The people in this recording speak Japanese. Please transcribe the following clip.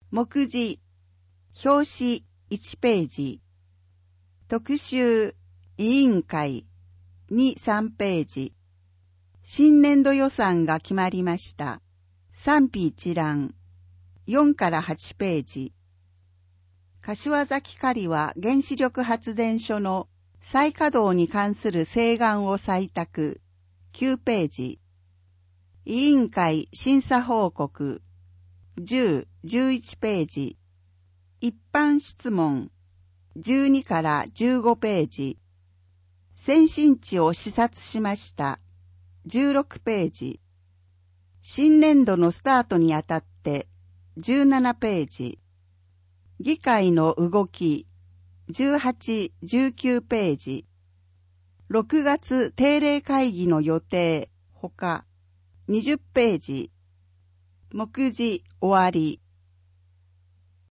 目次、表紙1ページ。特集、委員会2、3ページ。新年度予算が決まりました。賛否一覧。4から8ページ。柏崎刈羽原子力発電所の再稼働に関する請願を採択。9ページ。委員会審査報告。10、11ページ。一般質問。12から15ページ。先進地を視察しました。16ページ。新年度のスタートにあたって17ページ。議会の動き18、19ページ。6月定例会議の予定他20ページ。目次終わり。